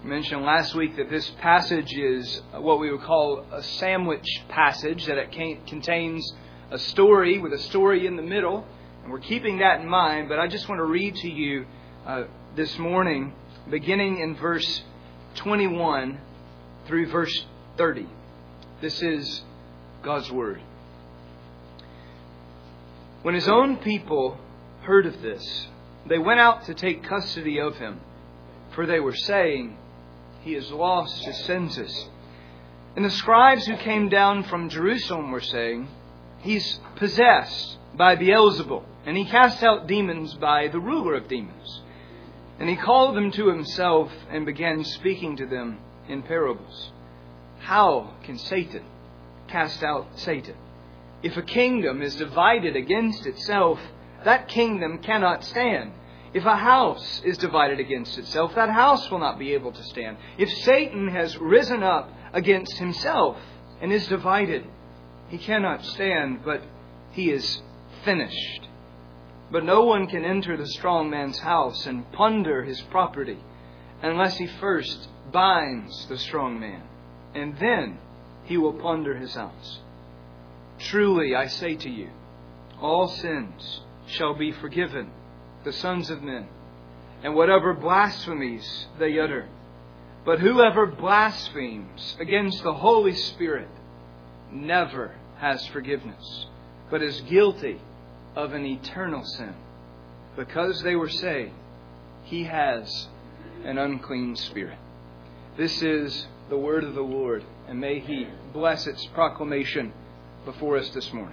mentioned last week that this passage is what we would call a sandwich passage, that it contains a story with a story in the middle. And we're keeping that in mind, but I just want to read to you this morning, beginning in verse 21 through verse 30. This is God's Word. When his own people heard of this, they went out to take custody of him, for they were saying, "He has lost his senses." And the scribes who came down from Jerusalem were saying, "He's possessed by Beelzebul, and he casts out demons by the ruler of demons." And he called them to himself and began speaking to them in parables. "How can Satan cast out Satan? If a kingdom is divided against itself, that kingdom cannot stand. If a house is divided against itself, that house will not be able to stand. If Satan has risen up against himself and is divided, he cannot stand, but he is finished. But no one can enter the strong man's house and plunder his property unless he first binds the strong man, and then he will plunder his house. Truly, I say to you, all sins shall be forgiven the sons of men, and whatever blasphemies they utter. But whoever blasphemes against the Holy Spirit never has forgiveness, but is guilty of an eternal sin, because they were saying, he has an unclean spirit." This is the word of the Lord, and may He bless its proclamation before us this morning.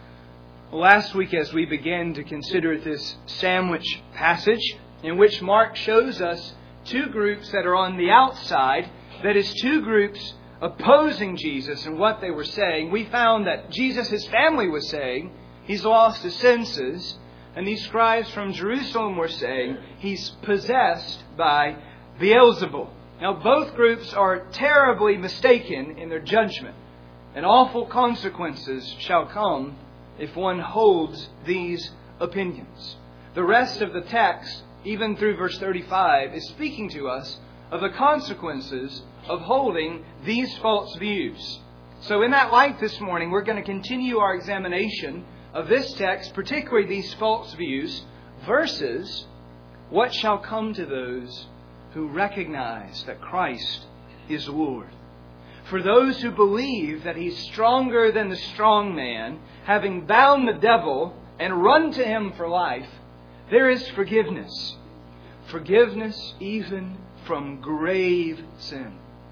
Last week, as we began to consider this sandwich passage, in which Mark shows us two groups that are on the outside, that is, two groups opposing Jesus and what they were saying, we found that Jesus' family was saying he's lost his senses, and these scribes from Jerusalem were saying he's possessed by Beelzebul. Now, both groups are terribly mistaken in their judgment, and awful consequences shall come if one holds these opinions. The rest of the text, even through verse 35, is speaking to us of the consequences of holding these false views. So in that light this morning, we're going to continue our examination of this text, particularly these false views, versus what shall come to those who recognize that Christ is Lord. For those who believe that He's stronger than the strong man, having bound the devil and run to Him for life, there is forgiveness. Forgiveness even from grave sin.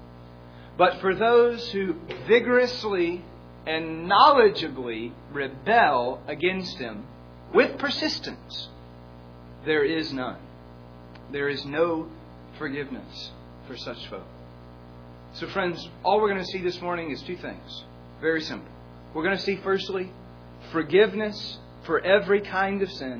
But for those who vigorously and knowledgeably rebel against Him with persistence, there is none. There is no forgiveness for such folk. So friends, all we're going to see this morning is two things. Very simple. We're going to see, firstly, forgiveness for every kind of sin.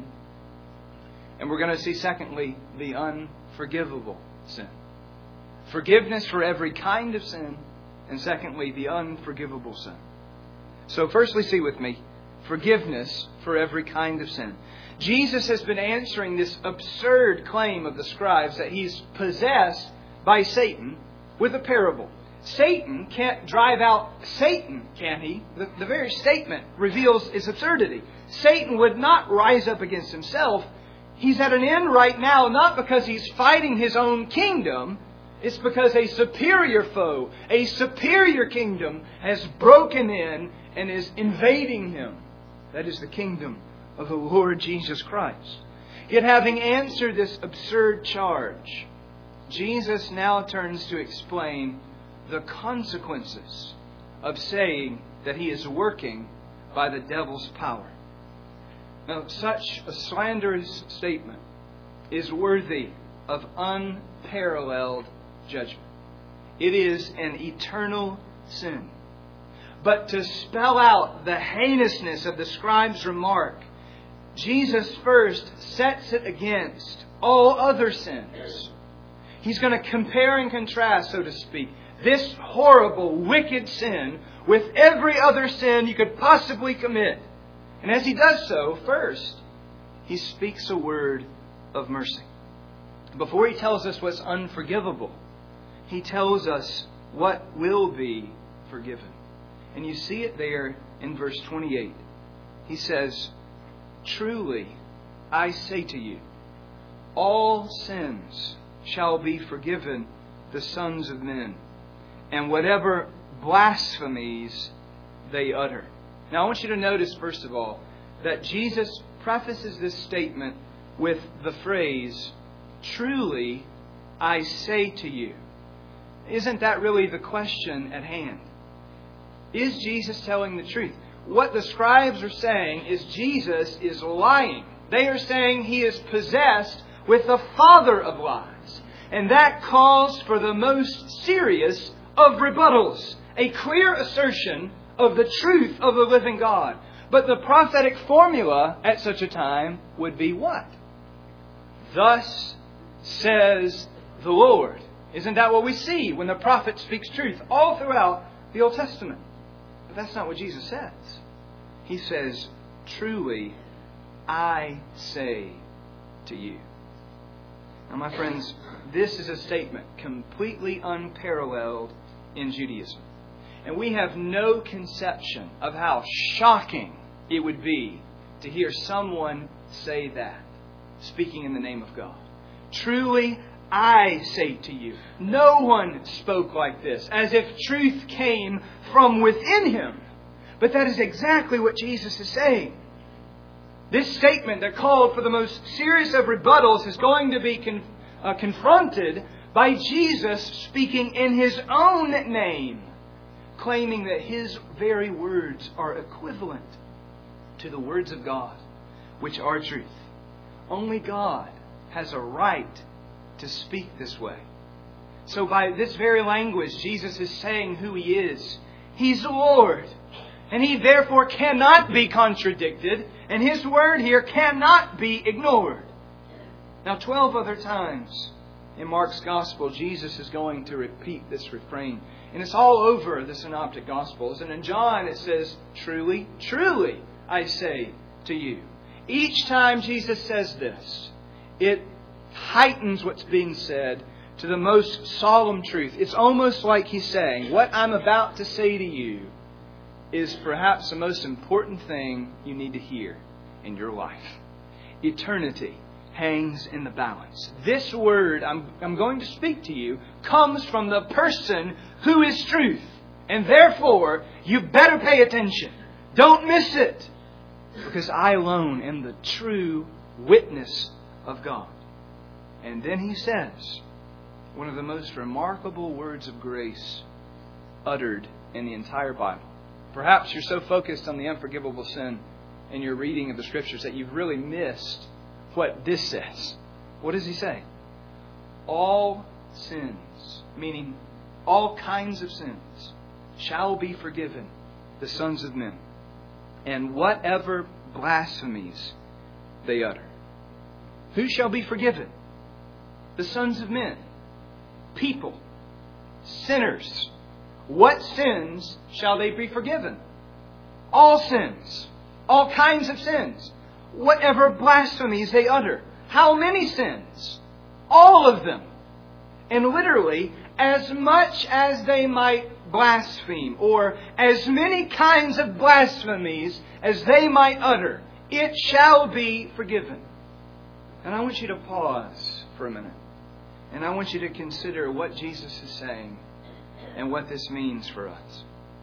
And we're going to see, secondly, the unforgivable sin. Forgiveness for every kind of sin. And secondly, the unforgivable sin. So firstly, see with me, forgiveness for every kind of sin. Jesus has been answering this absurd claim of the scribes that He's possessed by Satan with a parable. Satan can't drive out Satan, can he? The very statement reveals its absurdity. Satan would not rise up against himself. He's at an end right now, not because he's fighting his own kingdom. It's because a superior foe, a superior kingdom has broken in and is invading him. That is the kingdom of the Lord Jesus Christ. Yet having answered this absurd charge, Jesus now turns to explain the consequences of saying that He is working by the devil's power. Now, such a slanderous statement is worthy of unparalleled judgment. It is an eternal sin. But to spell out the heinousness of the scribe's remark, Jesus first sets it against all other sins. He's going to compare and contrast, so to speak, this horrible, wicked sin with every other sin you could possibly commit. And as He does so, first, He speaks a word of mercy. Before He tells us what's unforgivable, He tells us what will be forgiven. And you see it there in verse 28. He says, "Truly, I say to you, all sins shall be forgiven the sons of men, and whatever blasphemies they utter." Now I want you to notice, first of all, that Jesus prefaces this statement with the phrase, "Truly, I say to you." Isn't that really the question at hand? Is Jesus telling the truth? What the scribes are saying is Jesus is lying. They are saying He is possessed with the father of lies. And that calls for the most serious of rebuttals. A clear assertion of the truth of the living God. But the prophetic formula at such a time would be what? "Thus says the Lord." Isn't that what we see when the prophet speaks truth all throughout the Old Testament? But that's not what Jesus says. He says, "Truly, I say to you." Now, my friends, this is a statement completely unparalleled in Judaism. And we have no conception of how shocking it would be to hear someone say that, speaking in the name of God. "Truly, I say to you." No one spoke like this, as if truth came from within Him. But that is exactly what Jesus is saying. This statement that called for the most serious of rebuttals is going to be confronted by Jesus speaking in His own name, claiming that His very words are equivalent to the words of God, which are truth. Only God has a right to speak this way. So by this very language, Jesus is saying who He is. He's Lord. And He therefore cannot be contradicted. And His word here cannot be ignored. Now 12 other times in Mark's Gospel, Jesus is going to repeat this refrain. And it's all over the Synoptic Gospels. And in John it says, "Truly, truly, I say to you." Each time Jesus says this, it heightens what's being said to the most solemn truth. It's almost like He's saying, what I'm about to say to you is perhaps the most important thing you need to hear in your life. Eternity hangs in the balance. This word I'm going to speak to you comes from the person who is truth. And therefore, you better pay attention. Don't miss it. Because I alone am the true witness of God. And then He says one of the most remarkable words of grace uttered in the entire Bible. Perhaps you're so focused on the unforgivable sin in your reading of the Scriptures that you've really missed what this says. What does He say? All sins, meaning all kinds of sins, shall be forgiven the sons of men, and whatever blasphemies they utter. Who shall be forgiven? The sons of men. People. Sinners. What sins shall they be forgiven? All sins. All kinds of sins. Whatever blasphemies they utter. How many sins? All of them. And literally, as much as they might blaspheme, or as many kinds of blasphemies as they might utter, it shall be forgiven. And I want you to pause for a minute. And I want you to consider what Jesus is saying and what this means for us.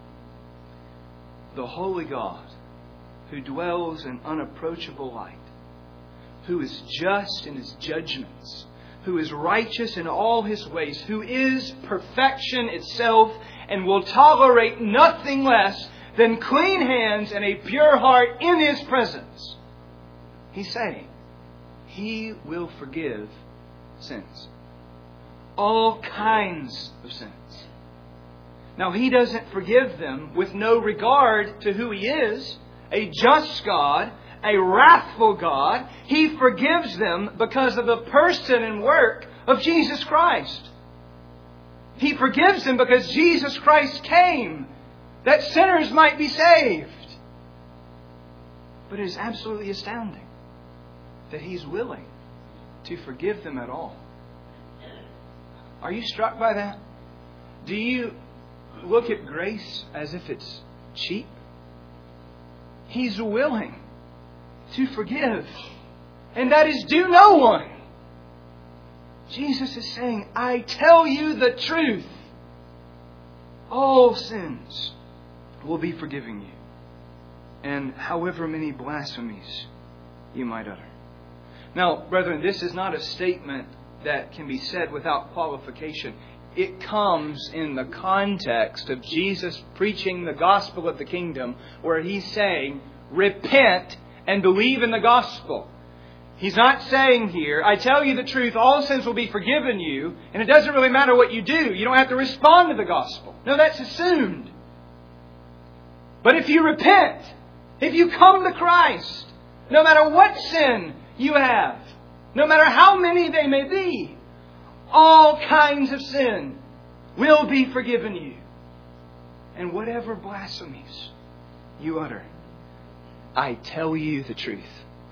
The holy God, who dwells in unapproachable light, who is just in His judgments, who is righteous in all His ways, who is perfection itself, and will tolerate nothing less than clean hands and a pure heart in His presence. He's saying He will forgive sins. All kinds of sins. Now, He doesn't forgive them with no regard to who He is, a just God, a wrathful God. He forgives them because of the person and work of Jesus Christ. He forgives them because Jesus Christ came that sinners might be saved. But it is absolutely astounding that He's willing to forgive them at all. Are you struck by that? Do you look at grace as if it's cheap? He's willing to forgive. And that is due no one. Jesus is saying, I tell you the truth. All sins will be forgiven you. And however many blasphemies you might utter. Now, brethren, this is not a statement that can be said without qualification. It comes in the context of Jesus preaching the gospel of the kingdom, where He's saying, repent and believe in the gospel. He's not saying here, I tell you the truth, all sins will be forgiven you, and it doesn't really matter what you do. You don't have to respond to the gospel. No, that's assumed. But if you repent, if you come to Christ, no matter what sin you have, no matter how many they may be, all kinds of sin will be forgiven you. And whatever blasphemies you utter, I tell you the truth.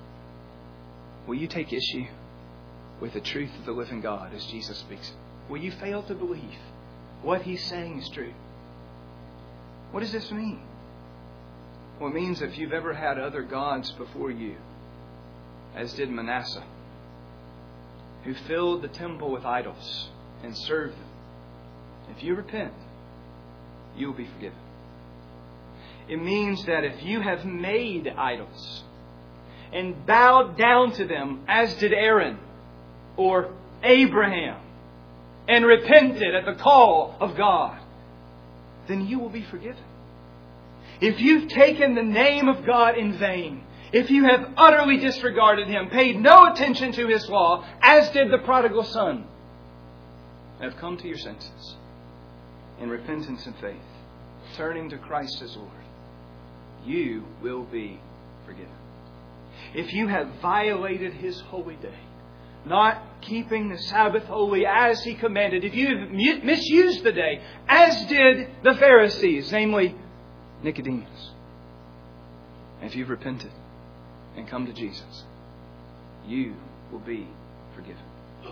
Will you take issue with the truth of the living God as Jesus speaks? Will you fail to believe what He's saying is true? What does this mean? Well, it means if you've ever had other gods before you, as did Manasseh, who filled the temple with idols and served them, if you repent, you will be forgiven. It means that if you have made idols and bowed down to them, as did Aaron or Abraham, and repented at the call of God, then you will be forgiven. If you've taken the name of God in vain, if you have utterly disregarded Him, paid no attention to His law, as did the prodigal son, have come to your senses in repentance and faith, turning to Christ as Lord, you will be forgiven. If you have violated His holy day, not keeping the Sabbath holy as He commanded, if you have misused the day, as did the Pharisees, namely Nicodemus, if you've repented and come to Jesus, you will be forgiven.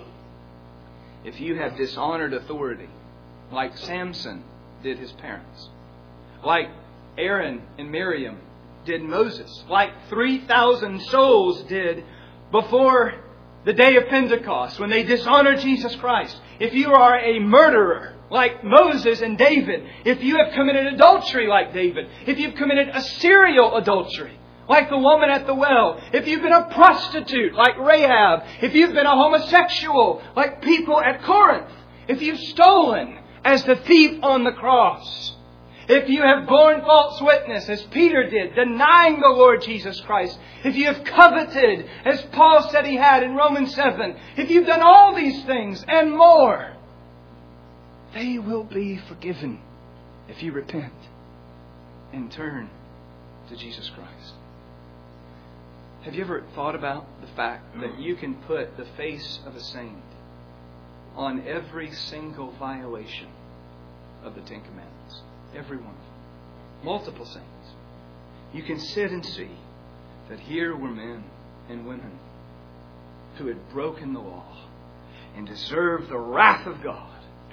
If you have dishonored authority, like Samson did his parents, like Aaron and Miriam did Moses, like 3,000 souls did before the day of Pentecost when they dishonored Jesus Christ. If you are a murderer like Moses and David, if you have committed adultery like David, if you've committed a serial adultery like the woman at the well, if you've been a prostitute like Rahab, if you've been a homosexual like people at Corinth, if you've stolen as the thief on the cross, if you have borne false witness as Peter did, denying the Lord Jesus Christ, if you have coveted as Paul said he had in Romans 7, if you've done all these things and more, they will be forgiven if you repent and turn to Jesus Christ. Have you ever thought about the fact that you can put the face of a saint on every single violation of the Ten Commandments? Every one of them. Multiple saints. You can sit and see that here were men and women who had broken the law and deserved the wrath of God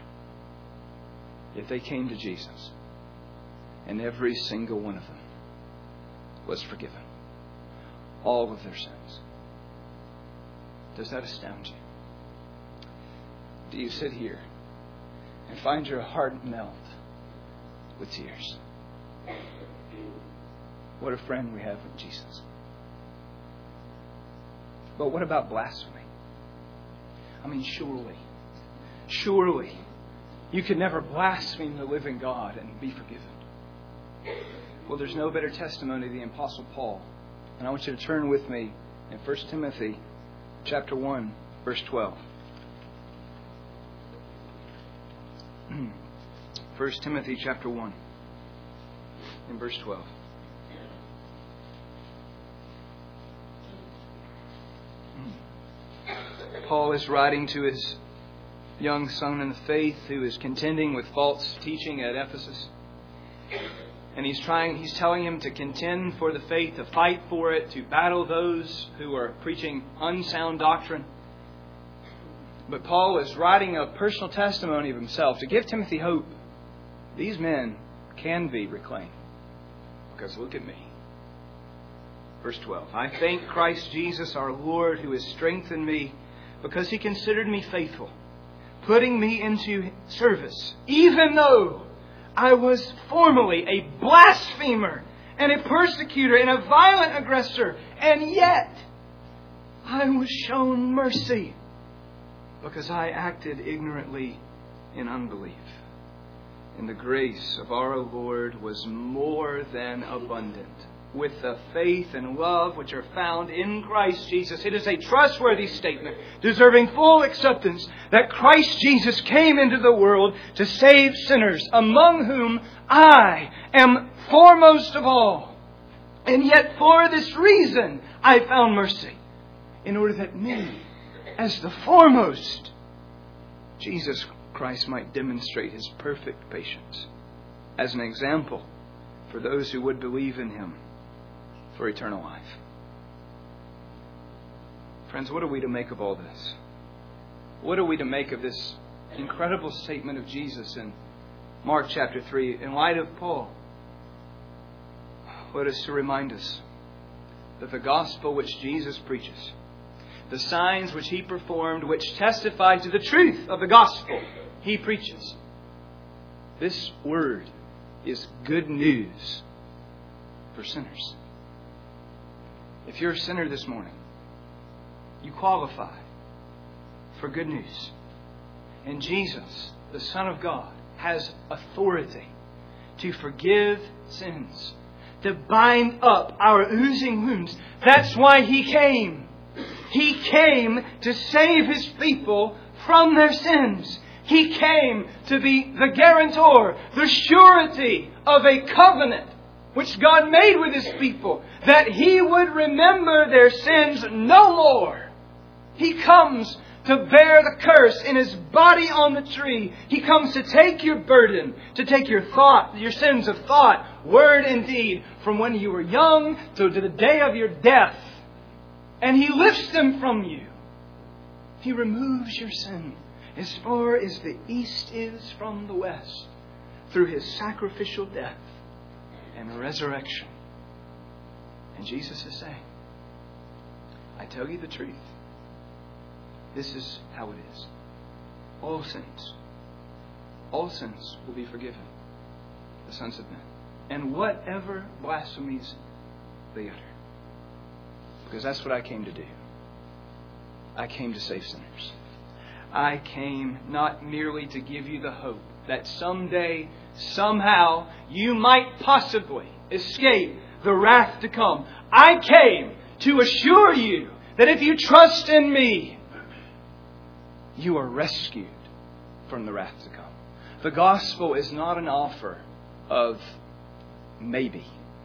if they came to Jesus. And every single one of them was forgiven. All of their sins. Does that astound you? Do you sit here and find your heart melt with tears? What a friend we have with Jesus. But what about blasphemy? I mean, surely, you could never blaspheme the living God and be forgiven. Well, there's no better testimony than the Apostle Paul. And I want you to turn with me in 1 Timothy chapter 1, verse 12. 1 Timothy chapter 1 in verse 12. Paul is writing to his young son in the faith who is contending with false teaching at Ephesus. And he's telling him to contend for the faith, to fight for it, to battle those who are preaching unsound doctrine. But Paul is writing a personal testimony of himself to give Timothy hope these men can be reclaimed. Because look at me. Verse 12. I thank Christ Jesus our Lord, who has strengthened me, because He considered me faithful, putting me into service, even though I was formerly a blasphemer and a persecutor and a violent aggressor, and yet I was shown mercy because I acted ignorantly in unbelief. And the grace of our Lord was more than abundant with the faith and love which are found in Christ Jesus. It is a trustworthy statement, deserving full acceptance, that Christ Jesus came into the world to save sinners, among whom I am foremost of all. And yet for this reason I found mercy, in order that me, as the foremost, Jesus Christ might demonstrate His perfect patience as an example for those who would believe in Him for eternal life. Friends, what are we to make of all this? What are we to make of this incredible statement of Jesus in Mark chapter 3 in light of Paul? What is to remind us that the gospel which Jesus preaches, the signs which He performed, which testify to the truth of the gospel He preaches, this word is good news for sinners. If you're a sinner this morning, you qualify for good news. And Jesus, the Son of God, has authority to forgive sins, to bind up our oozing wounds. That's why He came. He came to save His people from their sins. He came to be the guarantor, the surety of a covenant which God made with His people, that He would remember their sins no more. He comes to bear the curse in His body on the tree. He comes to take your burden, to take your sins of thought, word and deed, from when you were young to the day of your death. And He lifts them from you. He removes your sin as far as the east is from the west through His sacrificial death and resurrection. And Jesus is saying, I tell you the truth. This is how it is. All sins will be forgiven the sons of men, and whatever blasphemies they utter. Because that's what I came to do. I came to save sinners. I came not merely to give you the hope that someday, somehow, you might possibly escape the wrath to come. I came to assure you that if you trust in me, you are rescued from the wrath to come. The gospel is not an offer of maybe.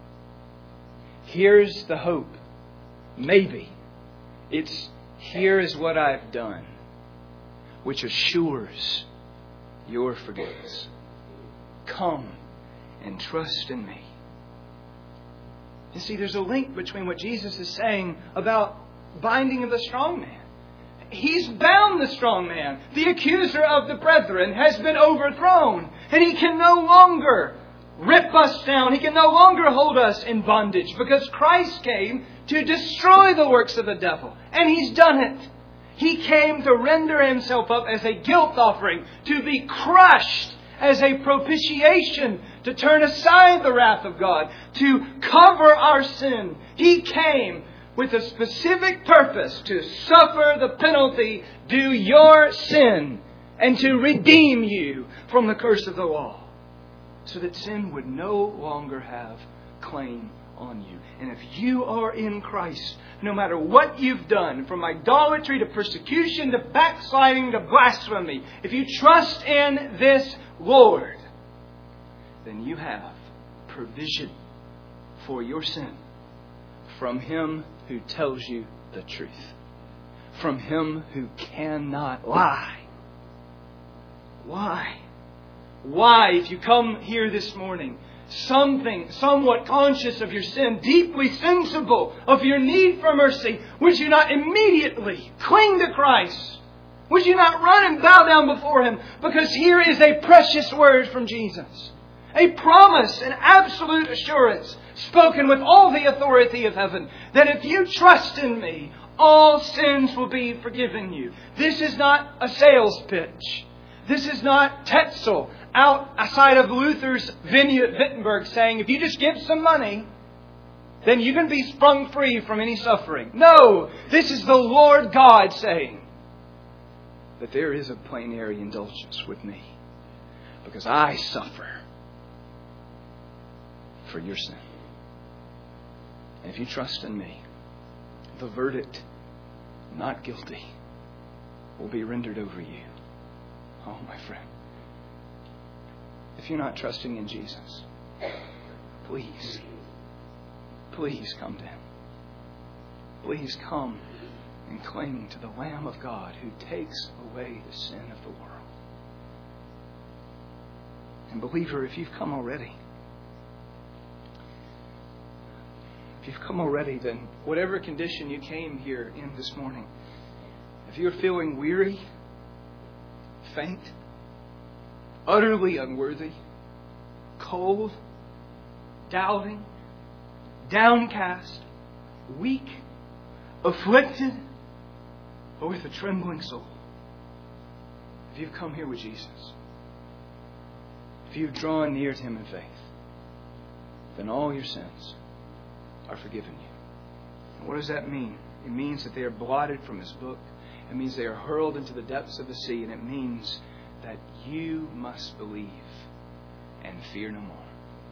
Here's the hope. Maybe. It's here is what I've done, which assures your forgiveness. Come and trust in me. You see, there's a link between what Jesus is saying about binding of the strong man. He's bound the strong man. The accuser of the brethren has been overthrown, and he can no longer rip us down. He can no longer hold us in bondage, because Christ came to destroy the works of the devil, and He's done it. He came to render Himself up as a guilt offering, to be crushed as a propitiation, to turn aside the wrath of God, to cover our sin. He came with a specific purpose to suffer the penalty due your sin and to redeem you from the curse of the law, so that sin would no longer have claim on you. And if you are in Christ, no matter what you've done, from idolatry to persecution to backsliding to blasphemy, if you trust in this Lord, then you have provision for your sin from Him who tells you the truth, from Him who cannot lie. Why? Why, if you come here this morning, somewhat conscious of your sin, deeply sensible of your need for mercy, would you not immediately cling to Christ? Would you not run and bow down before Him? Because here is a precious word from Jesus. A promise, an absolute assurance, spoken with all the authority of heaven, that if you trust in me, all sins will be forgiven you. This is not a sales pitch. This is not Tetzel outside of Luther's venue at Wittenberg saying, if you just give some money, then you can be sprung free from any suffering. No, this is the Lord God saying that there is a plenary indulgence with me because I suffer for your sin. And if you trust in me, the verdict, not guilty, will be rendered over you. Oh, my friend, if you're not trusting in Jesus, please come to Him. Please come and cling to the Lamb of God who takes away the sin of the world. And believer, if you've come already, then whatever condition you came here in this morning, if you're feeling weary, faint, utterly unworthy, cold, doubting, downcast, weak, afflicted, or with a trembling soul, if you've come here with Jesus, if you've drawn near to Him in faith, then all your sins are forgiven you. And what does that mean? It means that they are blotted from His book. It means they are hurled into the depths of the sea. And it means that you must believe and fear no more.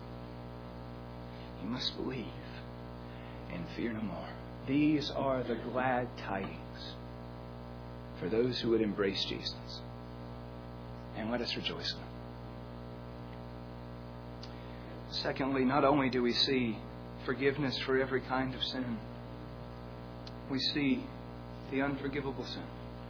You must believe and fear no more. These are the glad tidings for those who would embrace Jesus. And let us rejoice in them. Secondly, not only do we see forgiveness for every kind of sin, we see the unforgivable sin.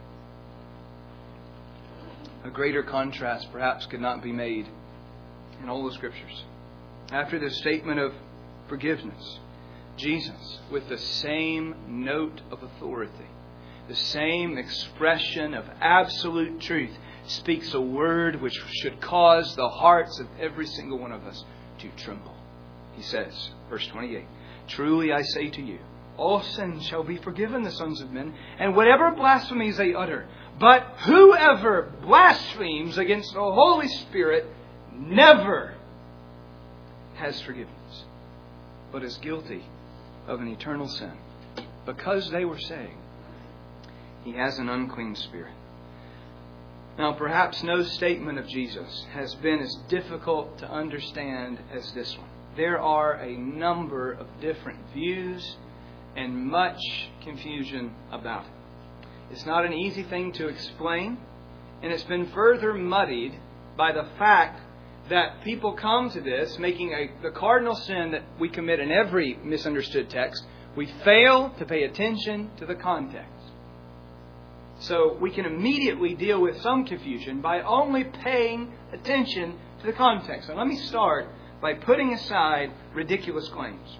A greater contrast perhaps could not be made in all the Scriptures. After the statement of forgiveness, Jesus, with the same note of authority, the same expression of absolute truth, speaks a word which should cause the hearts of every single one of us to tremble. He says, verse 28, "Truly I say to you, all sins shall be forgiven the sons of men, and whatever blasphemies they utter. But whoever blasphemes against the Holy Spirit never has forgiveness, but is guilty of an eternal sin, because they were saying, he has an unclean spirit." Now, perhaps no statement of Jesus has been as difficult to understand as this one. There are a number of different views and much confusion about it. It's not an easy thing to explain, and it's been further muddied by the fact that people come to this making the cardinal sin that we commit in every misunderstood text. We fail to pay attention to the context. So we can immediately deal with some confusion by only paying attention to the context. So let me start by putting aside ridiculous claims.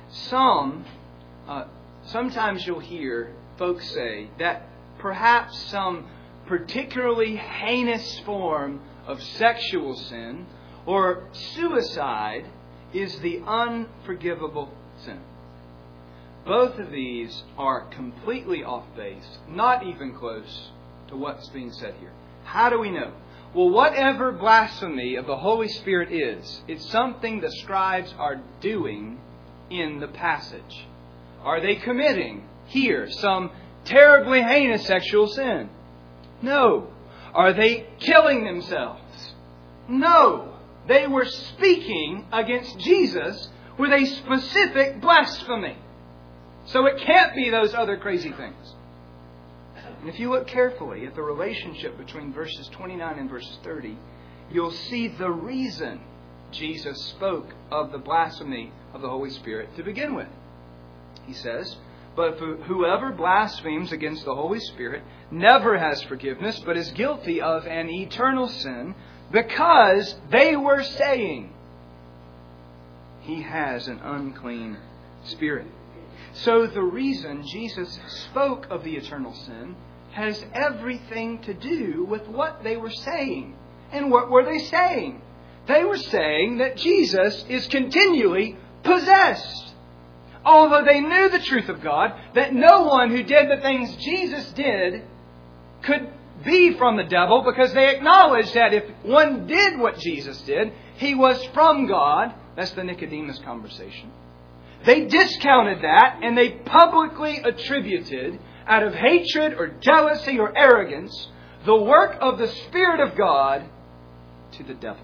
Sometimes you'll hear folks say that perhaps some particularly heinous form of sexual sin or suicide is the unforgivable sin. Both of these are completely off base, not even close to what's being said here. How do we know? Well, whatever blasphemy of the Holy Spirit is, it's something the scribes are doing in the passage. Are they committing here some terribly heinous sexual sin? No. Are they killing themselves? No. They were speaking against Jesus with a specific blasphemy. So it can't be those other crazy things. And if you look carefully at the relationship between verses 29 and verses 30, you'll see the reason Jesus spoke of the blasphemy of the Holy Spirit to begin with. He says, "But whoever blasphemes against the Holy Spirit never has forgiveness, but is guilty of an eternal sin, because they were saying, he has an unclean spirit." So the reason Jesus spoke of the eternal sin has everything to do with what they were saying. And what were they saying? They were saying that Jesus is continually possessed. Although they knew the truth of God, that no one who did the things Jesus did could be from the devil, because they acknowledged that if one did what Jesus did, he was from God. That's the Nicodemus conversation. They discounted that, and they publicly attributed, out of hatred or jealousy or arrogance, the work of the Spirit of God to the devil.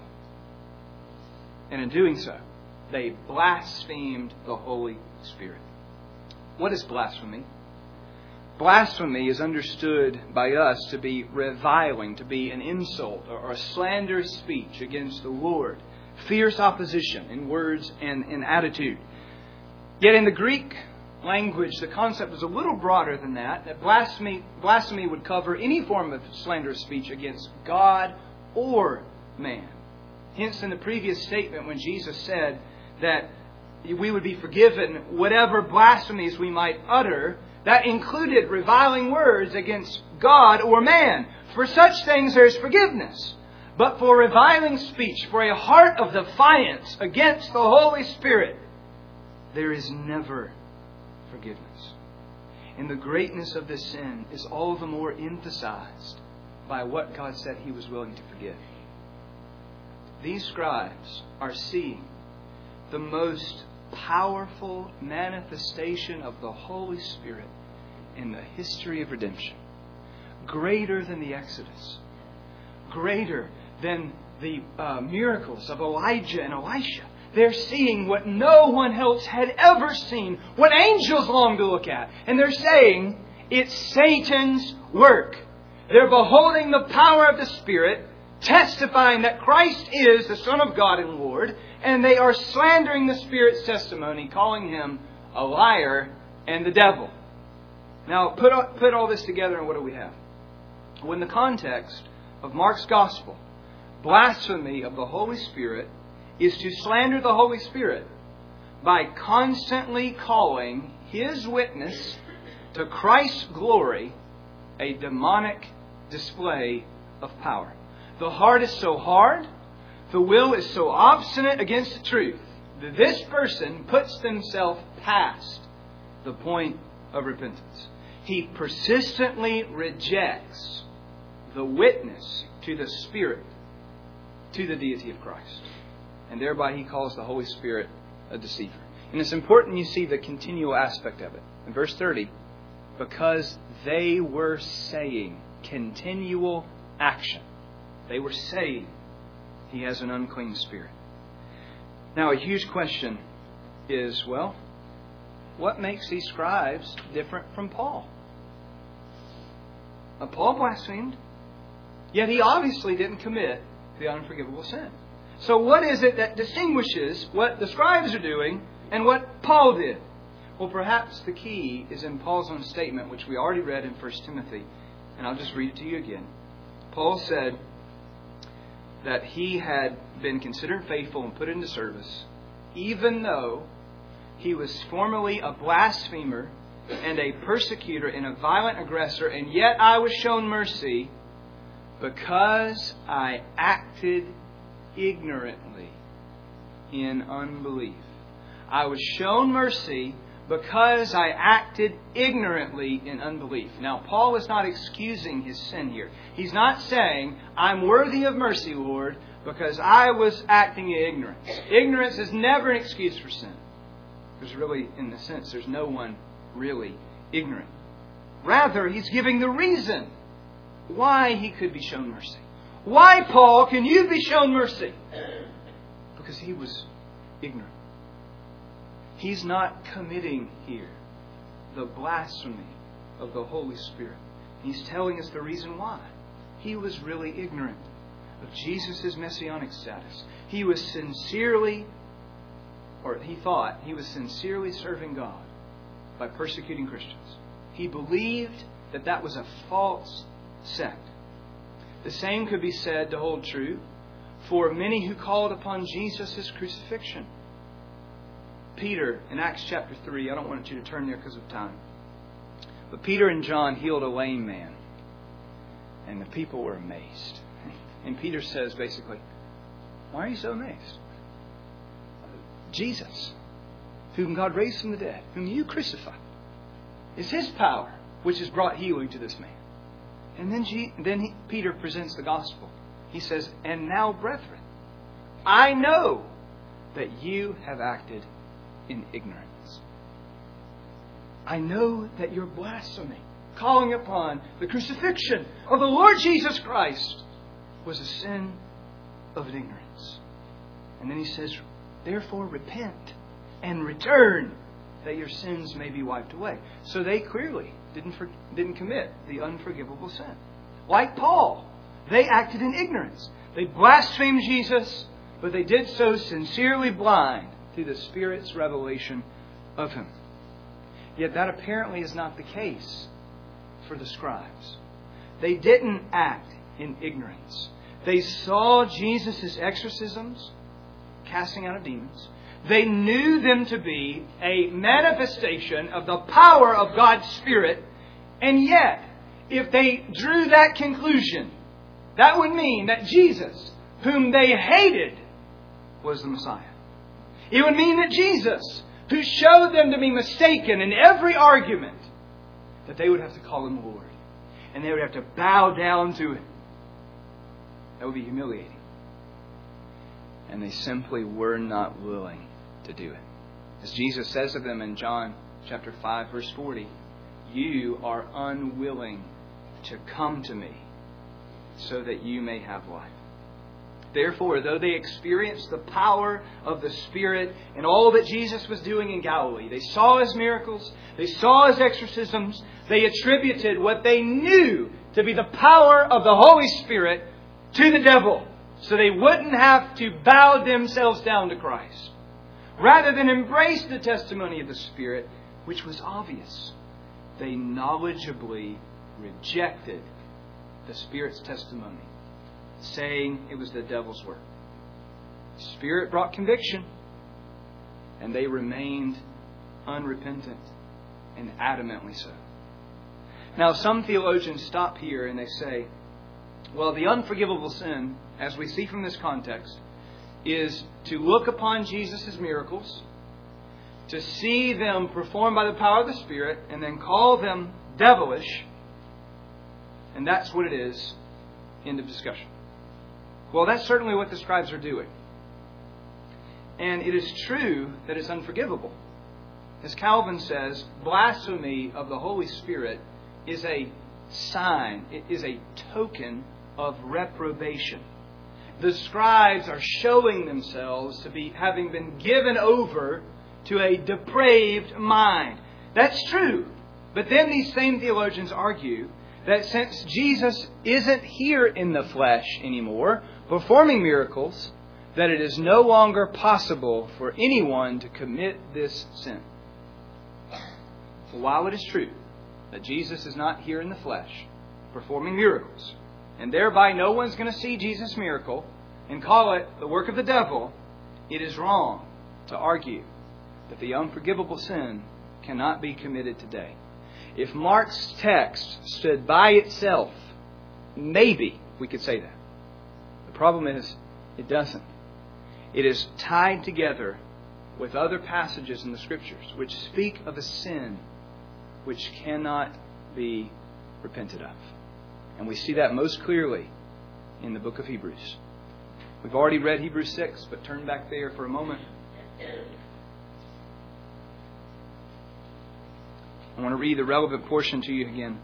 And in doing so, they blasphemed the Holy Spirit. What is blasphemy? Blasphemy is understood by us to be reviling, to be an insult or a slanderous speech against the Lord. Fierce opposition in words and in attitude. Yet in the Greek language, the concept was a little broader than that. That blasphemy would cover any form of slanderous speech against God or man. Hence, in the previous statement, when Jesus said that we would be forgiven whatever blasphemies we might utter, that included reviling words against God or man. For such things there is forgiveness. But for reviling speech, for a heart of defiance against the Holy Spirit, there is never forgiveness. And the greatness of this sin is all the more emphasized by what God said He was willing to forgive. These scribes are seeing the most powerful manifestation of the Holy Spirit in the history of redemption. Greater than the Exodus. Greater than the miracles of Elijah and Elisha. They're seeing what no one else had ever seen. What angels long to look at. And they're saying it's Satan's work. They're beholding the power of the Spirit, testifying that Christ is the Son of God and Lord. And they are slandering the Spirit's testimony, calling Him a liar and the devil. Now, put all this together, and what do we have? Well, in the context of Mark's Gospel, blasphemy of the Holy Spirit is to slander the Holy Spirit by constantly calling His witness to Christ's glory a demonic display of power. The heart is so hard, the will is so obstinate against the truth, that this person puts themselves past the point of repentance. He persistently rejects the witness to the Spirit, to the deity of Christ. And thereby he calls the Holy Spirit a deceiver. And it's important you see the continual aspect of it. In verse 30, because they were saying, continual action. They were saying he has an unclean spirit. Now a huge question is, well, what makes these scribes different from Paul? Paul blasphemed, yet he obviously didn't commit the unforgivable sin. So what is it that distinguishes what the scribes are doing and what Paul did? Well, perhaps the key is in Paul's own statement, which we already read in 1 Timothy. And I'll just read it to you again. Paul said that he had been considered faithful and put into service, even though he was formerly a blasphemer and a persecutor and a violent aggressor, and yet I was shown mercy because I acted ignorantly in unbelief. I was shown mercy because I acted ignorantly in unbelief. Now, Paul is not excusing his sin here. He's not saying, I'm worthy of mercy, Lord, because I was acting in ignorance. Ignorance is never an excuse for sin. There's really, in a sense, there's no one really ignorant. Rather, he's giving the reason why he could be shown mercy. Why, Paul, can you be shown mercy? Because he was ignorant. He's not committing here the blasphemy of the Holy Spirit. He's telling us the reason why. He was really ignorant of Jesus' messianic status. He was sincerely, or he thought, he was sincerely serving God by persecuting Christians. He believed that that was a false sect. The same could be said to hold true for many who called upon Jesus' crucifixion. Peter, in Acts chapter 3, I don't want you to turn there because of time, but Peter and John healed a lame man, and the people were amazed. And Peter says basically, Why are you so amazed? Jesus, whom God raised from the dead, whom you crucified, it's His power which has brought healing to this man. And then Peter presents the gospel. He says, and now, brethren, I know that you have acted in ignorance. I know that your blasphemy, calling upon the crucifixion of the Lord Jesus Christ, was a sin of ignorance. And then he says, therefore repent and return, that your sins may be wiped away. So they clearly didn't commit the unforgivable sin. Like Paul, they acted in ignorance. They blasphemed Jesus, but they did so sincerely blind through the Spirit's revelation of Him. Yet that apparently is not the case for the scribes. They didn't act in ignorance. They saw Jesus' exorcisms, casting out of demons. They knew them to be a manifestation of the power of God's Spirit. And yet, if they drew that conclusion, that would mean that Jesus, whom they hated, was the Messiah. It would mean that Jesus, who showed them to be mistaken in every argument, that they would have to call Him Lord. And they would have to bow down to Him. That would be humiliating. And they simply were not willing to do it. As Jesus says of them in John chapter 5, verse 40, you are unwilling to come to me so that you may have life. Therefore, though they experienced the power of the Spirit and all that Jesus was doing in Galilee, they saw His miracles, they saw His exorcisms, they attributed what they knew to be the power of the Holy Spirit to the devil, so they wouldn't have to bow themselves down to Christ. Rather than embrace the testimony of the Spirit, which was obvious, they knowledgeably rejected the Spirit's testimony, saying it was the devil's work. The Spirit brought conviction, and they remained unrepentant, and adamantly so. Now, some theologians stop here and they say, well, the unforgivable sin, as we see from this context, is to look upon Jesus' miracles, to see them performed by the power of the Spirit, and then call them devilish, and that's what it is. End of discussion. Well, that's certainly what the scribes are doing. And it is true that it's unforgivable. As Calvin says, blasphemy of the Holy Spirit is a sign, it is a token of reprobation. The scribes are showing themselves to be having been given over to a depraved mind. That's true. But then these same theologians argue that since Jesus isn't here in the flesh anymore, performing miracles, that it is no longer possible for anyone to commit this sin. While it is true that Jesus is not here in the flesh, performing miracles, and thereby no one's going to see Jesus' miracle and call it the work of the devil, it is wrong to argue that the unforgivable sin cannot be committed today. If Mark's text stood by itself, maybe we could say that. The problem is, it doesn't. It is tied together with other passages in the Scriptures which speak of a sin which cannot be repented of. And we see that most clearly in the book of Hebrews. We've already read Hebrews 6, but turn back there for a moment. I want to read the relevant portion to you again.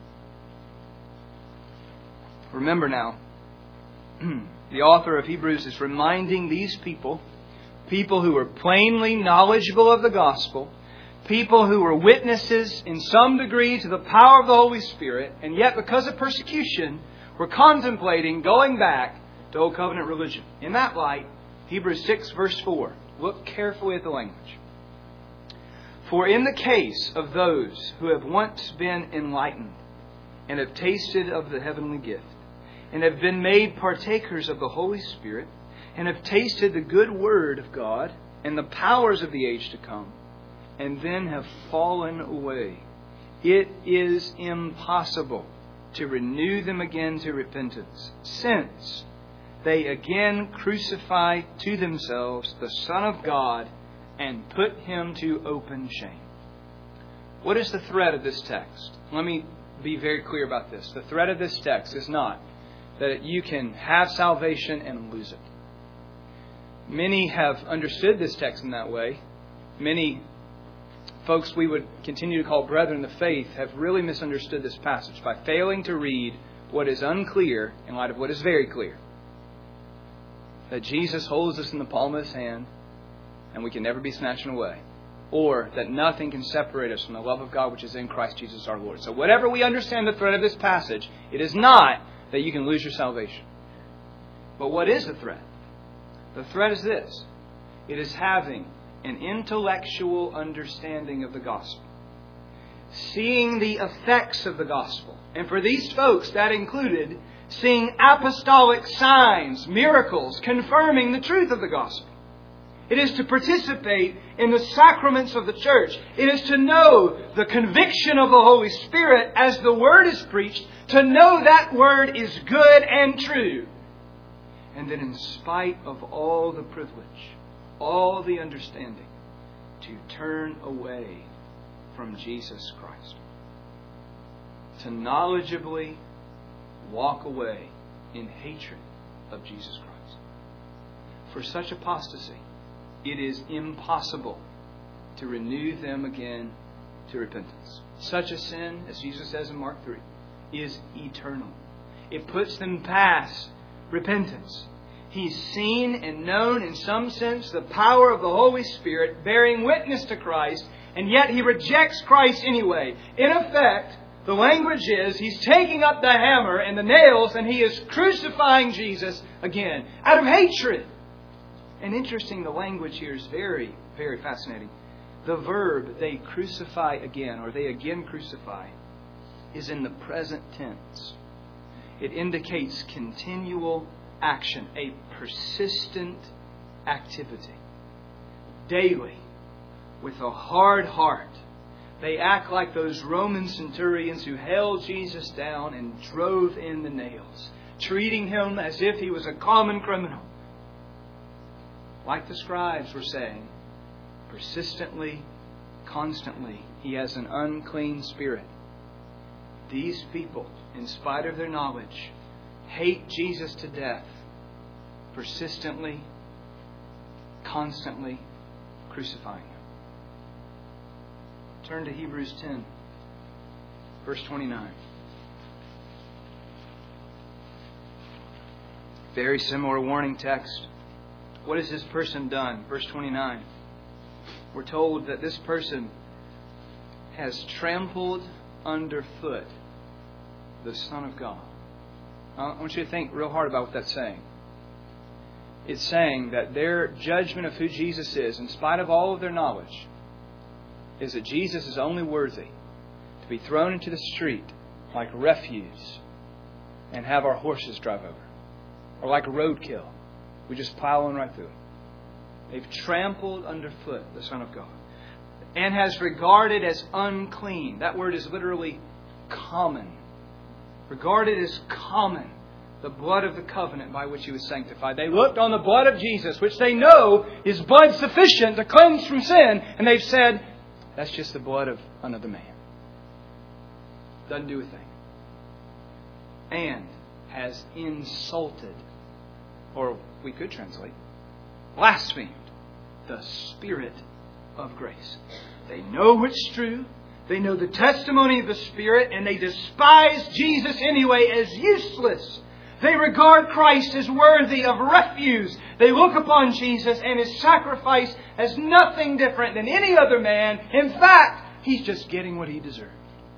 Remember now, the author of Hebrews is reminding these people who were plainly knowledgeable of the gospel, people who were witnesses in some degree to the power of the Holy Spirit, and yet because of persecution were contemplating going back to Old Covenant religion. In that light, Hebrews 6 verse 4. Look carefully at the language. For in the case of those who have once been enlightened and have tasted of the heavenly gift and have been made partakers of the Holy Spirit and have tasted the good word of God and the powers of the age to come and then have fallen away, it is impossible to renew them again to repentance, since they again crucify to themselves the Son of God and put Him to open shame. What is the thread of this text? Let me be very clear about this. The thread of this text is not that you can have salvation and lose it. Many have understood this text in that way. Many folks we would continue to call brethren of the faith have really misunderstood this passage by failing to read what is unclear in light of what is very clear. That Jesus holds us in the palm of His hand and we can never be snatched away. Or that nothing can separate us from the love of God which is in Christ Jesus our Lord. So whatever we understand the thread of this passage, it is not that you can lose your salvation. But what is the thread? The thread is this. It is having an intellectual understanding of the gospel. Seeing the effects of the gospel. And for these folks, that included seeing apostolic signs, miracles, confirming the truth of the gospel. It is to participate in the sacraments of the church. It is to know the conviction of the Holy Spirit as the Word is preached, to know that Word is good and true. And then in spite of all the privilege, all the understanding, to turn away from Jesus Christ. To knowledgeably walk away in hatred of Jesus Christ. For such apostasy, it is impossible to renew them again to repentance. Such a sin, as Jesus says in Mark 3, is eternal. It puts them past repentance. He's seen and known in some sense the power of the Holy Spirit bearing witness to Christ, and yet he rejects Christ anyway. In effect, the language is he's taking up the hammer and the nails and he is crucifying Jesus again out of hatred. And interesting, the language here is very, very fascinating. The verb, they crucify again, or they again crucify, is in the present tense. It indicates continual action, a persistent activity. Daily, with a hard heart, they act like those Roman centurions who held Jesus down and drove in the nails, treating Him as if He was a common criminal. Like the scribes were saying, persistently, constantly, he has an unclean spirit. These people, in spite of their knowledge, hate Jesus to death, persistently, constantly crucifying Him. Turn to Hebrews 10, verse 29. Very similar warning text. What has this person done? Verse 29. We're told that this person has trampled underfoot the Son of God. I want you to think real hard about what that's saying. It's saying that their judgment of who Jesus is, in spite of all of their knowledge, is that Jesus is only worthy to be thrown into the street like refuse and have our horses drive over. Or like a roadkill. We just plow on right through it. They've trampled underfoot the Son of God. And has regarded as unclean. That word is literally common. Regarded as common the blood of the covenant by which He was sanctified. They looked on the blood of Jesus, which they know is blood sufficient to cleanse from sin. And they've said, that's just the blood of another man. Doesn't do a thing. And has insulted, or we could translate, blasphemed the Spirit of grace. They know what's true. They know the testimony of the Spirit, and they despise Jesus anyway as useless. They regard Christ as worthy of refuse. They look upon Jesus and His sacrifice as nothing different than any other man. In fact, He's just getting what He deserved.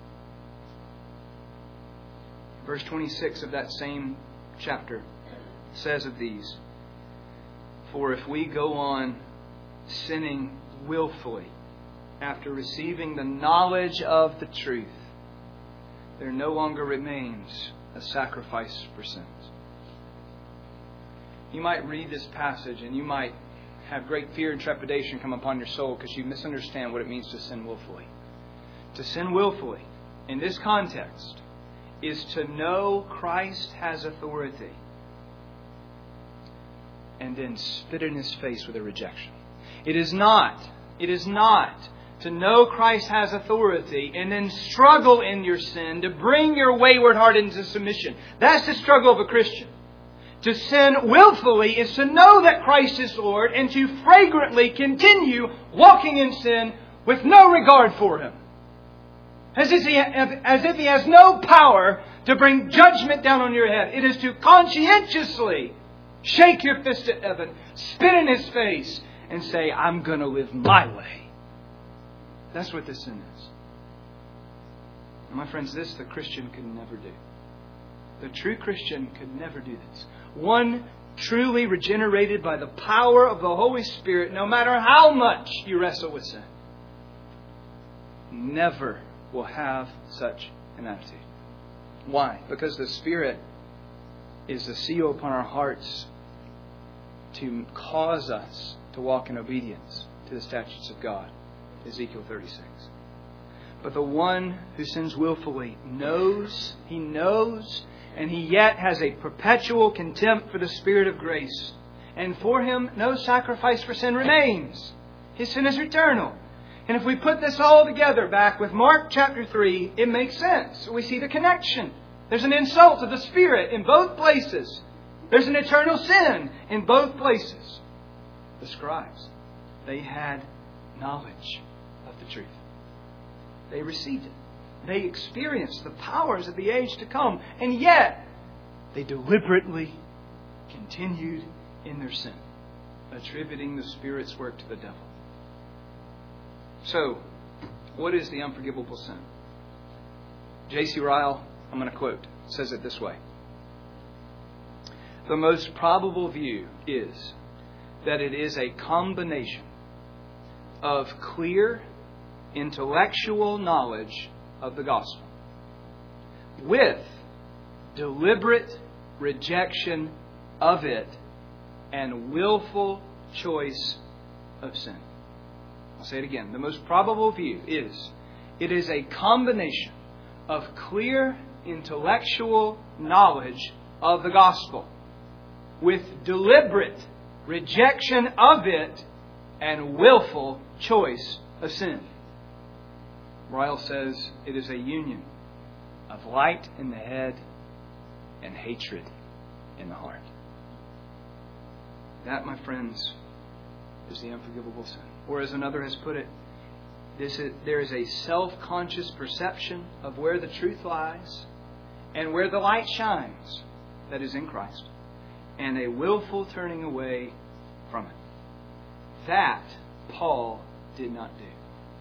Verse 26 of that same chapter says of these, for if we go on sinning willfully after receiving the knowledge of the truth, there no longer remains a sacrifice for sins. You might read this passage and you might have great fear and trepidation come upon your soul because you misunderstand what it means to sin willfully. To sin willfully, in this context, is to know Christ has authority and then spit in His face with a rejection. It is not to know Christ has authority and then struggle in your sin to bring your wayward heart into submission. That's the struggle of a Christian. To sin willfully is to know that Christ is Lord and to fragrantly continue walking in sin with no regard for Him. As if He has no power to bring judgment down on your head. It is to conscientiously shake your fist at heaven, spit in His face, and say, I'm going to live my way. That's what this sin is. And my friends, this the Christian could never do. The true Christian could never do this. One truly regenerated by the power of the Holy Spirit, no matter how much you wrestle with sin, never will have such an attitude. Why? Because the Spirit is the seal upon our hearts to cause us to walk in obedience to the statutes of God. Ezekiel 36. But the one who sins willfully knows, and he yet has a perpetual contempt for the Spirit of grace. And for him, no sacrifice for sin remains. His sin is eternal. And if we put this all together back with Mark chapter 3, it makes sense. We see the connection. There's an insult to the Spirit in both places. There's an eternal sin in both places. The scribes, they had knowledge of the truth. They received it. They experienced the powers of the age to come. And yet, they deliberately continued in their sin, attributing the Spirit's work to the devil. So, what is the unforgivable sin? J.C. Ryle, I'm going to quote, says it this way. The most probable view is that it is a combination of clear intellectual knowledge of the gospel with deliberate rejection of it and willful choice of sin. I'll say it again. The most probable view is it is a combination of clear intellectual knowledge of the gospel with deliberate rejection of it and willful choice of sin. Ryle says it is a union of light in the head and hatred in the heart. That, my friends, is the unforgivable sin. Or as another has put it, there is a self-conscious perception of where the truth lies and where the light shines, that is in Christ, and a willful turning away from it. That Paul did not do.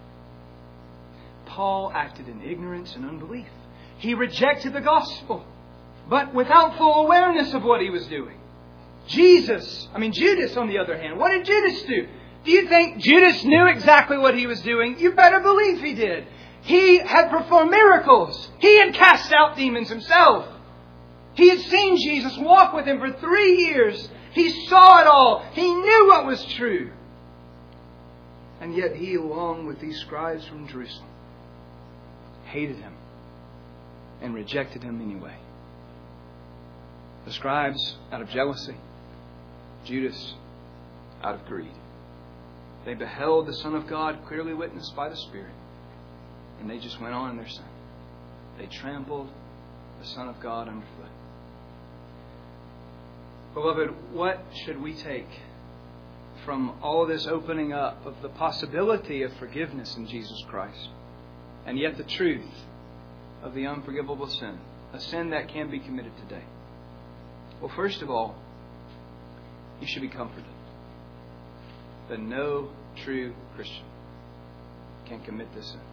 Paul acted in ignorance and unbelief. He rejected the gospel, but without full awareness of what he was doing. Judas, on the other hand, what did Judas do? Do you think Judas knew exactly what he was doing? You better believe he did. He had performed miracles. He had cast out demons himself. He had seen Jesus walk with him for 3 years. He saw it all. He knew what was true. And yet he, along with these scribes from Jerusalem, hated him and rejected him anyway. The scribes out of jealousy, Judas out of greed. They beheld the Son of God clearly witnessed by the Spirit, and they just went on in their sin. They trampled the Son of God underfoot. Beloved, what should we take from all this opening up of the possibility of forgiveness in Jesus Christ, and yet the truth of the unforgivable sin, a sin that can be committed today? Well, first of all, you should be comforted that no true Christian can commit this sin.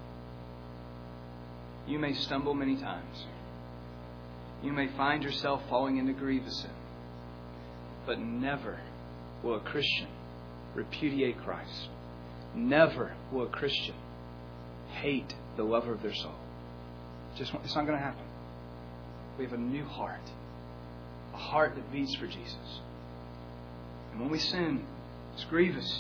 You may stumble many times. You may find yourself falling into grievous sin. But never will a Christian repudiate Christ. Never will a Christian hate the lover of their soul. It's not going to happen. We have a new heart. A heart that beats for Jesus. And when we sin, it's grievous.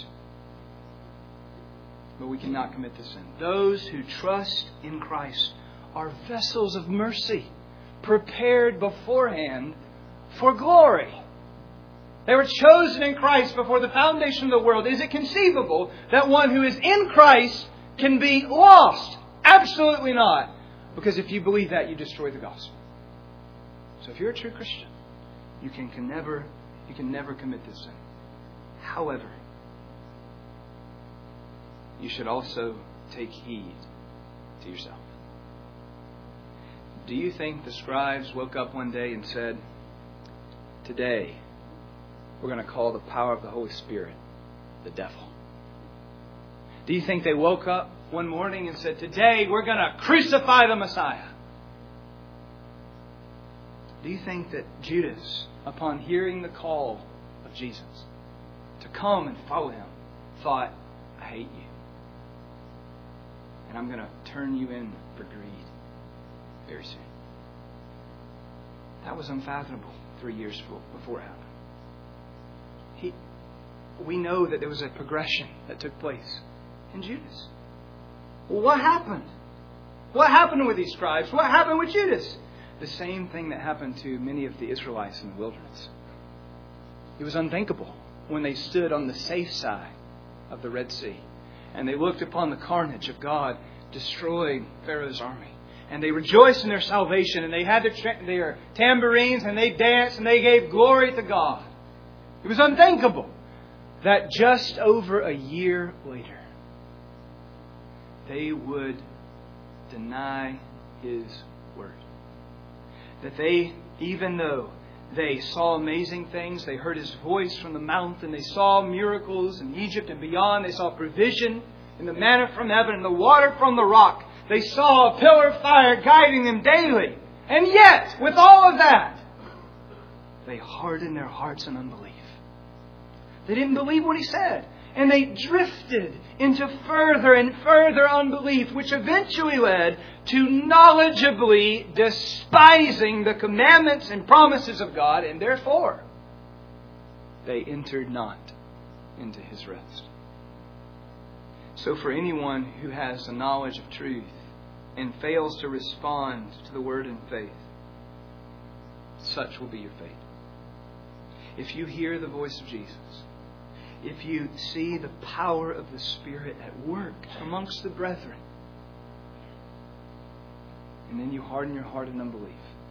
But we cannot commit this sin. Those who trust in Christ are vessels of mercy, prepared beforehand for glory. They were chosen in Christ before the foundation of the world. Is it conceivable that one who is in Christ can be lost? Absolutely not. Because if you believe that, you destroy the gospel. So if you're a true Christian, you can never commit this sin. However, you should also take heed to yourself. Do you think the scribes woke up one day and said, today we're going to call the power of the Holy Spirit the devil? Do you think they woke up one morning and said, today we're going to crucify the Messiah? Do you think that Judas, upon hearing the call of Jesus to come and follow Him, thought, I hate you, and I'm going to turn you in for greed very soon? That was unfathomable 3 years before it happened. We know that there was a progression that took place in Judas. Well, what happened? What happened with these scribes? What happened with Judas? The same thing that happened to many of the Israelites in the wilderness. It was unthinkable when they stood on the safe side of the Red Sea and they looked upon the carnage of God destroying Pharaoh's army. And they rejoiced in their salvation, and they had their tambourines, and they danced, and they gave glory to God. It was unthinkable that just over a year later, they would deny His word. That they, even though they saw amazing things, they heard His voice from the mountain, they saw miracles in Egypt and beyond, they saw provision in the manna from heaven and the water from the rock. They saw a pillar of fire guiding them daily. And yet, with all of that, they hardened their hearts in unbelief. They didn't believe what He said. And they drifted into further and further unbelief, which eventually led to knowledgeably despising the commandments and promises of God, and therefore they entered not into His rest. So for anyone who has the knowledge of truth and fails to respond to the Word in faith, such will be your fate. If you hear the voice of Jesus, if you see the power of the Spirit at work amongst the brethren, and then you harden your heart in unbelief,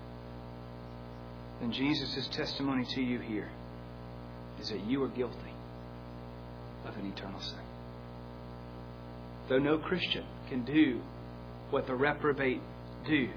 then Jesus' testimony to you here is that you are guilty of an eternal sin. Though no Christian can do what the reprobate do,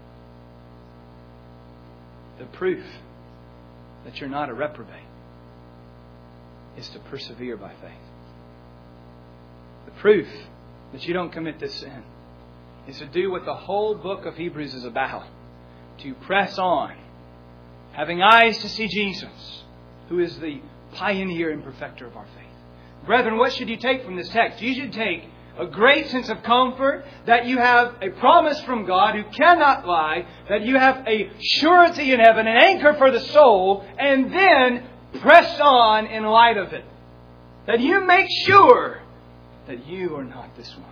the proof that you're not a reprobate is to persevere by faith. The proof that you don't commit this sin is to do what the whole book of Hebrews is about. To press on, having eyes to see Jesus, who is the pioneer and perfecter of our faith. Brethren, what should you take from this text? You should take a great sense of comfort that you have a promise from God who cannot lie, that you have a surety in heaven, an anchor for the soul, and then press on in light of it. That you make sure that you are not this one.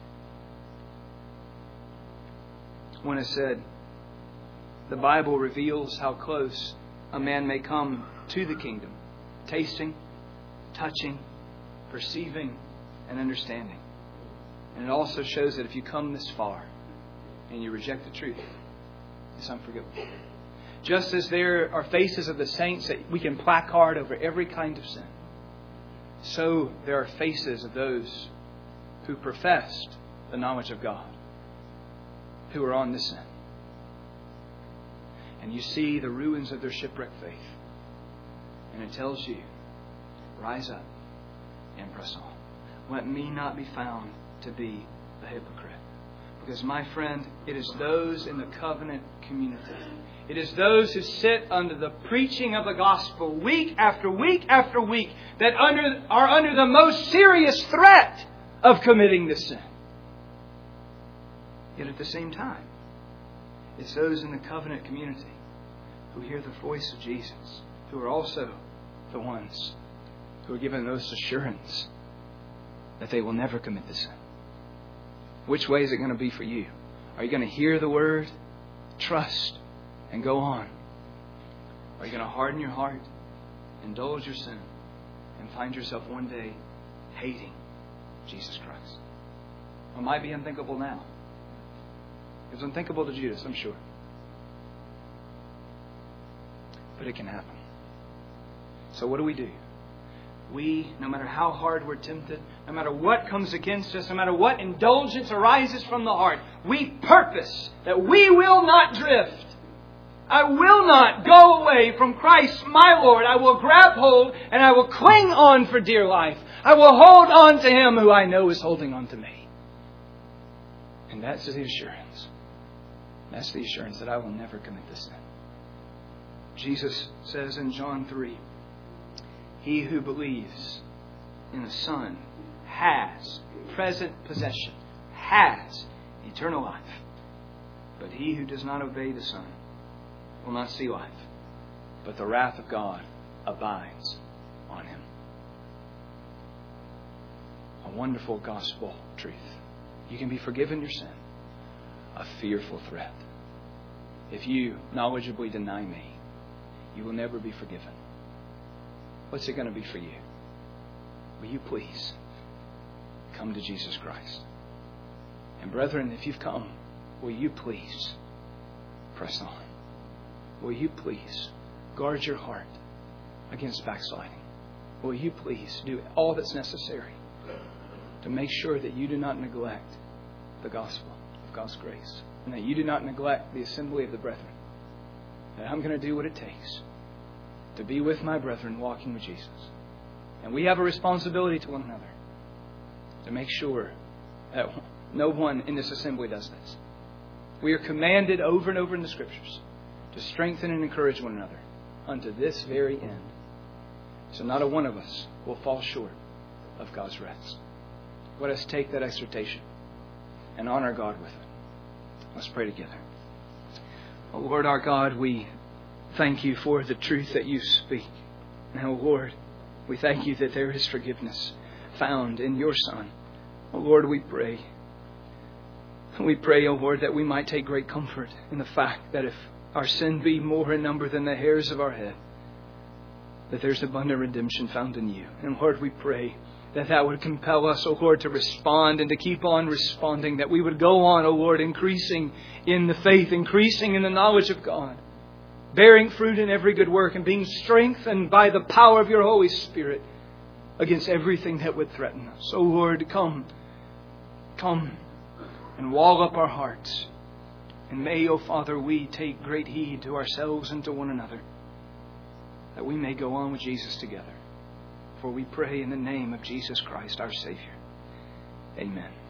One has said, the Bible reveals how close a man may come to the kingdom, tasting, touching, perceiving, and understanding. And it also shows that if you come this far and you reject the truth, it's unforgivable. Just as there are faces of the saints that we can placard over every kind of sin, so there are faces of those who professed the knowledge of God, who are on this sin. And you see the ruins of their shipwrecked faith. And it tells you, rise up and press on. Let me not be found to be a hypocrite. Because, my friend, it is those in the covenant community, it is those who sit under the preaching of the gospel week after week after week that are under the most serious threat of committing this sin. Yet at the same time, it's those in the covenant community who hear the voice of Jesus, who are also the ones who are given those assurance that they will never commit the sin. Which way is it going to be for you? Are you going to hear the word, trust, and go on? Are you going to harden your heart indulge your sin, and find yourself one day hating Jesus Christ. It might be unthinkable now. It was unthinkable to Judas, I'm sure. But it can happen. So what do? We, no matter how hard we're tempted, no matter what comes against us, no matter what indulgence arises from the heart, we purpose that we will not drift. I will not go away from Christ, my Lord. I will grab hold and I will cling on for dear life. I will hold on to Him who I know is holding on to me. And that's the assurance. That's the assurance that I will never commit this sin. Jesus says in John 3, he who believes in the Son has present possession, has eternal life. But he who does not obey the Son will not see life, but the wrath of God abides on him. A wonderful gospel truth. You can be forgiven your sin. A fearful threat. If you knowledgeably deny me, you will never be forgiven. What's it going to be for you? Will you please come to Jesus Christ? And brethren, if you've come, will you please press on? Will you please guard your heart against backsliding? Will you please do all that's necessary to make sure that you do not neglect the gospel of God's grace, and that you do not neglect the assembly of the brethren? That I'm going to do what it takes to be with my brethren walking with Jesus. And we have a responsibility to one another to make sure that no one in this assembly does this. We are commanded over and over in the Scriptures to strengthen and encourage one another unto this very end. So not a one of us will fall short of God's rest. Let us take that exhortation and honor God with it. Let's pray together. Oh Lord our God, we thank you for the truth that you speak. Now, Lord, we thank you that there is forgiveness found in your Son. Oh Lord, we pray. We pray, oh Lord, that we might take great comfort in the fact that if our sin be more in number than the hairs of our head, that there's abundant redemption found in you. And Lord, we pray that that would compel us, oh Lord, to respond and to keep on responding, that we would go on, oh Lord, increasing in the faith, increasing in the knowledge of God, bearing fruit in every good work and being strengthened by the power of your Holy Spirit against everything that would threaten us. So Lord, come and wall up our hearts. And may, O Father, we take great heed to ourselves and to one another, that we may go on with Jesus together. For we pray in the name of Jesus Christ, our Savior. Amen.